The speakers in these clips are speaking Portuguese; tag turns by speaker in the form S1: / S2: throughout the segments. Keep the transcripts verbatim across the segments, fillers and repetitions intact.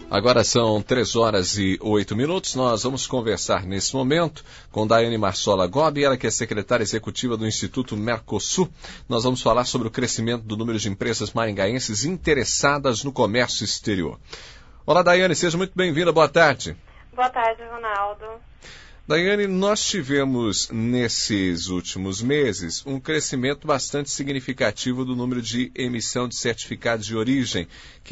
S1: Agora são três horas e oito minutos. Nós vamos conversar nesse momento com Daiane Marsola Gobi, ela que é secretária executiva do Instituto Mercosul. Nós vamos falar sobre o crescimento do número de empresas maringaenses interessadas no comércio exterior. Olá, Daiane, seja muito bem-vinda. Boa tarde.
S2: Boa tarde, Ronaldo.
S1: Daiane, nós tivemos nesses últimos meses um crescimento bastante significativo do número de emissão de certificados de origem,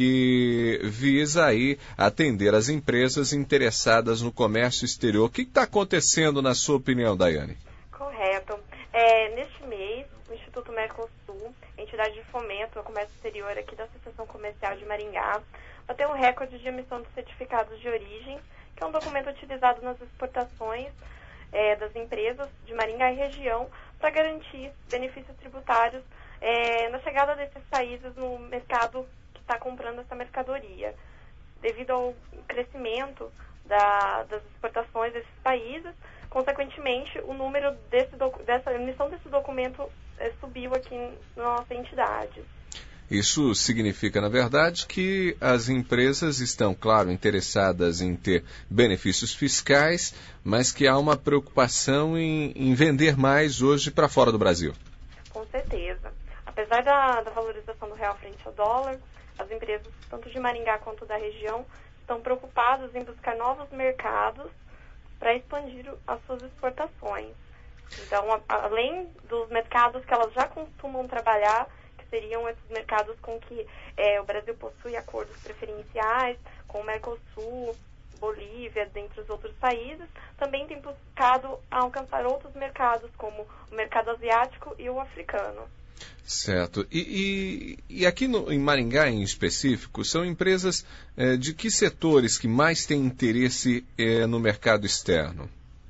S1: que visa aí atender as empresas interessadas no comércio exterior. O que está acontecendo, na sua opinião, Daiane?
S2: Correto. É, neste mês, o Instituto Mercosul, entidade de fomento ao comércio exterior aqui da Associação Comercial de Maringá, bateu um recorde de emissão de certificados de origem, que é um documento utilizado nas exportações é, das empresas de Maringá e região para garantir benefícios tributários é, na chegada desses países no mercado que está comprando essa mercadoria. Devido ao crescimento da, das exportações desses países, consequentemente, o número desse docu- dessa emissão desse documento é, subiu aqui na nossa entidade.
S1: Isso significa, na verdade, que as empresas estão, claro, interessadas em ter benefícios fiscais, mas que há uma preocupação em, em vender mais hoje para fora do Brasil.
S2: Com certeza. Apesar da, da valorização do real frente ao dólar, as empresas, tanto de Maringá quanto da região, estão preocupadas em buscar novos mercados para expandir as suas exportações. Então, a, além dos mercados que elas já costumam trabalhar, seriam esses mercados com que é, o Brasil possui acordos preferenciais, com o Mercosul, Bolívia, dentre os outros países, também tem buscado alcançar outros mercados, como o mercado asiático e o africano.
S1: Certo. E, e, e aqui no, em Maringá, em específico, são empresas é, de que setores que mais têm interesse é, no mercado externo?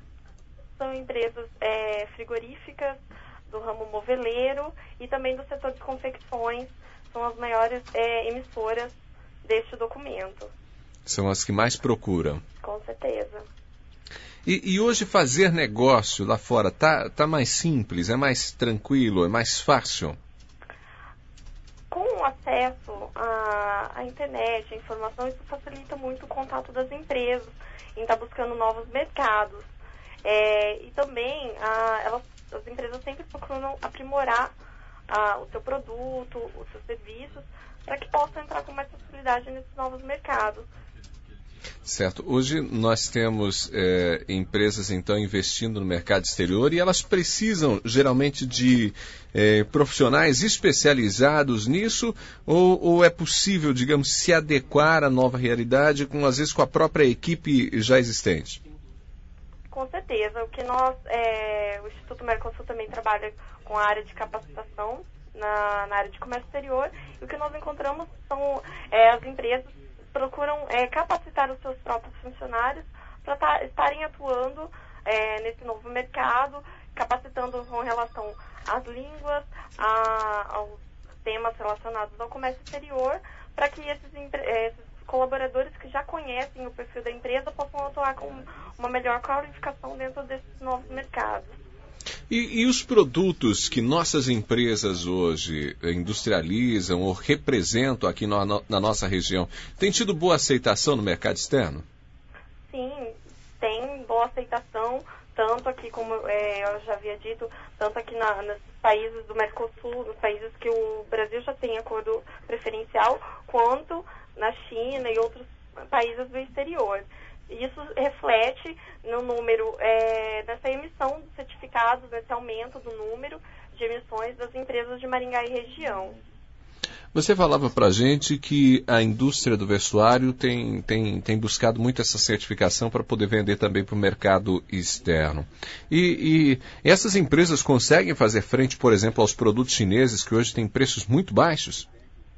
S2: São empresas é, frigoríficas, do ramo moveleiro e também do setor de confecções, são as maiores é, emissoras deste documento.
S1: São as que mais procuram.
S2: Com certeza.
S1: E, e hoje fazer negócio lá fora tá, tá mais simples, é mais tranquilo, é mais fácil?
S2: Com o acesso à, à internet, à informação, isso facilita muito o contato das empresas em estar buscando novos mercados. É, e também a, elas as empresas sempre procuram aprimorar ah, o seu produto, os seus serviços, para que possam entrar com mais facilidade nesses novos mercados.
S1: Certo. Hoje nós temos é, empresas, então, investindo no mercado exterior e elas precisam, geralmente, de é, profissionais especializados nisso ou, ou é possível, digamos, se adequar à nova realidade, com, às vezes, com a própria equipe já existente?
S2: Com certeza. O que nós, é, o Instituto Mercosul também trabalha com a área de capacitação na, na área de comércio exterior, e o que nós encontramos são é, as empresas procuram é, capacitar os seus próprios funcionários para tá, estarem atuando é, nesse novo mercado, capacitando com relação às línguas, a, aos temas relacionados ao comércio exterior, para que esses, esses colaboradores que já conhecem o perfil da empresa possam atuar com uma melhor qualificação dentro desses novos mercados.
S1: E, e os produtos que nossas empresas hoje industrializam ou representam aqui no, na nossa região, têm tido boa aceitação no mercado externo?
S2: Sim, tem boa aceitação, tanto aqui, como é, eu já havia dito, tanto aqui na, nos países do Mercosul, nos países que o Brasil já tem acordo preferencial, quanto na China e outros países do exterior. Isso reflete no número, é, dessa emissão de certificados, nesse aumento do número de emissões das empresas de Maringá e região.
S1: Você falava para a gente que a indústria do vestuário tem, tem, tem buscado muito essa certificação para poder vender também para o mercado externo. E, e essas empresas conseguem fazer frente, por exemplo, aos produtos chineses que hoje têm preços muito baixos?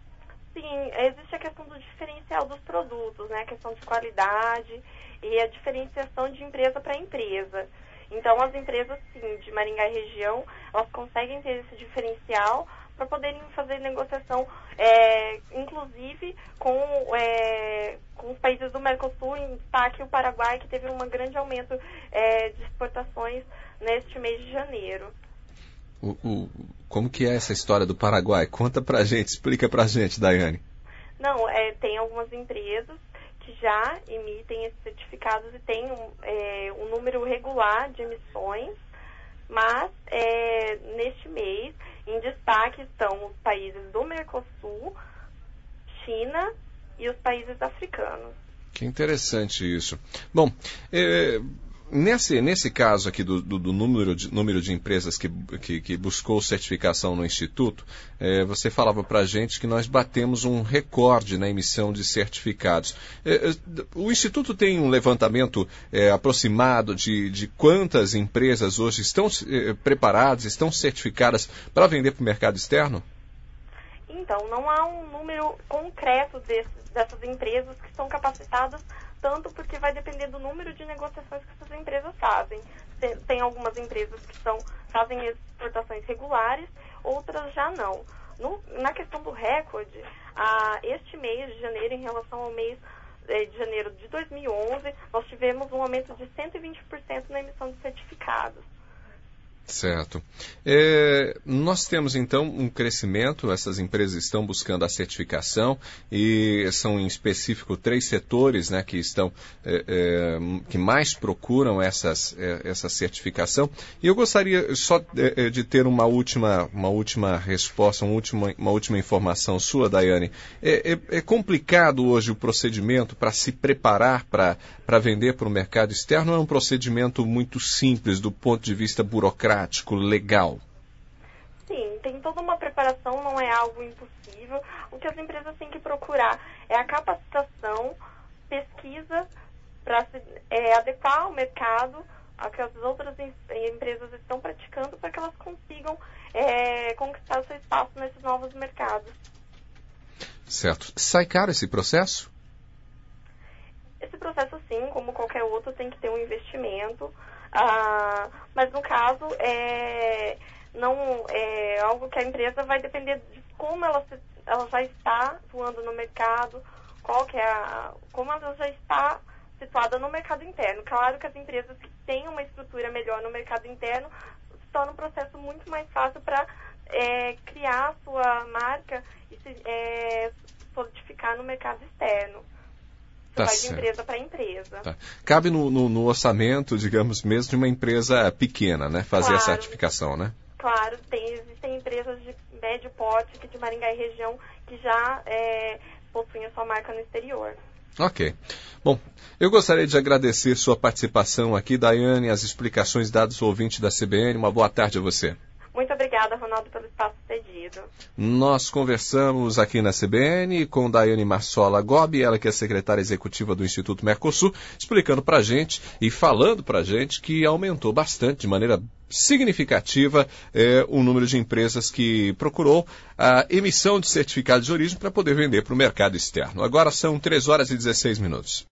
S2: Sim, existe a questão do diferencial dos produtos, né? A questão de qualidade e a diferenciação de empresa para empresa. Então, as empresas, sim, de Maringá e região, elas conseguem ter esse diferencial para poderem fazer negociação, é, inclusive com, é, com os países do Mercosul, em destaque o Paraguai, que teve um grande aumento é, de exportações neste mês de janeiro.
S1: O, o, como que é essa história do Paraguai? Conta pra gente, explica pra gente, Daiane.
S2: Não, é, tem algumas empresas que que já emitem esses certificados e tem um, é, um número regular de emissões, mas é, neste mês, em destaque estão os países do Mercosul, China e os países africanos.
S1: Que interessante isso. Bom, é, nesse, nesse caso aqui do, do, do número, de, número de empresas que, que, que buscou certificação no Instituto, é, você falava para a gente que nós batemos um recorde na emissão de certificados. É, o Instituto tem um levantamento é, aproximado de, de quantas empresas hoje estão é, preparadas, estão certificadas para vender para o mercado externo?
S2: Então, não há um número concreto desses, dessas empresas que estão capacitadas, tanto porque vai depender do número de negociações que essas empresas fazem. Tem, tem algumas empresas que são, fazem exportações regulares, outras já não. No, na questão do recorde, a, este mês de janeiro, em relação ao mês eh, de janeiro de dois mil e onze, nós tivemos um aumento de cento e vinte por cento na emissão de certificados.
S1: Certo. É, nós temos, então, um crescimento, essas empresas estão buscando a certificação e são, em específico, três setores, né, que estão, é, é, que mais procuram essas, é, essa certificação. E eu gostaria só de, de ter uma última, uma última resposta, uma última, uma última informação sua, Daiane. É, é, é complicado hoje o procedimento para se preparar para para vender para o mercado externo? É um procedimento muito simples do ponto de vista burocrático, legal?
S2: Sim, tem toda uma preparação, não é algo impossível. O que as empresas têm que procurar é a capacitação, pesquisa, para se é, adequar ao mercado ao que as outras em, empresas estão praticando, para que elas consigam é, conquistar o seu espaço nesses novos mercados.
S1: Certo. Sai caro esse processo?
S2: Esse processo, sim, como qualquer outro, tem que ter um investimento, ah, mas no caso é, não, é algo que a empresa vai depender de como ela, se, ela já está atuando no mercado, qual que é a, como ela já está situada no mercado interno. Claro que as empresas que têm uma estrutura melhor no mercado interno se torna um processo muito mais fácil para é, criar a sua marca e se é, solidificar no mercado externo.
S1: Tá
S2: Vai
S1: certo.
S2: de empresa para empresa.
S1: Tá. Cabe no, no, no orçamento, digamos mesmo, de uma empresa pequena, né? Fazer
S2: Claro.
S1: a certificação, né?
S2: Claro, tem, existem empresas de médio porte aqui de Maringá e região que já é, possuem a sua marca no exterior.
S1: Ok. Bom, eu gostaria de agradecer sua participação aqui, Daiane, as explicações dadas ao ouvinte da C B N. Uma boa tarde a você.
S2: Muito obrigada, Ronaldo, pelo espaço cedido.
S1: Nós conversamos aqui na C B N com Daiane Marsola Gobi, ela que é secretária executiva do Instituto Mercosul, explicando para a gente e falando para a gente que aumentou bastante, de maneira significativa, eh, o número de empresas que procurou a emissão de certificados de origem para poder vender para o mercado externo. Agora são três horas e dezesseis minutos.